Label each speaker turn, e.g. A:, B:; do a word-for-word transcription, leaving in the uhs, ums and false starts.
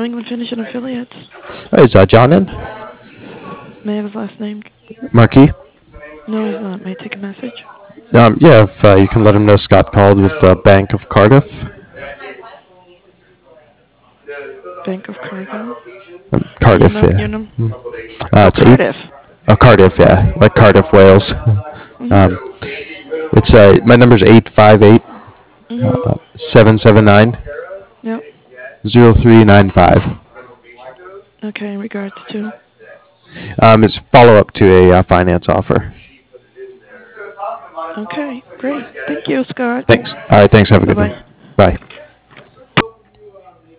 A: New England Finishing Affiliates.
B: Hey, is uh, John in?
A: May I have his last name?
B: Marquis?
A: No, he's not. May I take a message?
B: Um, yeah, if uh, you can let him know Scott called with uh, Bank of Cardiff.
A: Bank of Cargo.
B: Um,
A: Your,
B: Cardiff,
A: num-
B: yeah.
A: your num-
B: Mm. Uh,
A: Oh,
B: it's eight.
A: Cardiff.
B: Oh, Cardiff, yeah, like Cardiff, Wales.
A: Mm-hmm.
B: Um, it's uh, my number's eight five eight
A: Mm-hmm.
B: seven seven nine
A: Yep.
B: zero three nine five.
A: Okay, in regards to.
B: Um, it's follow up to a uh, finance offer.
A: Okay, great. Thank you, Scott.
B: Thanks. All right, thanks. Have a good
A: Bye-bye.
B: one. Bye.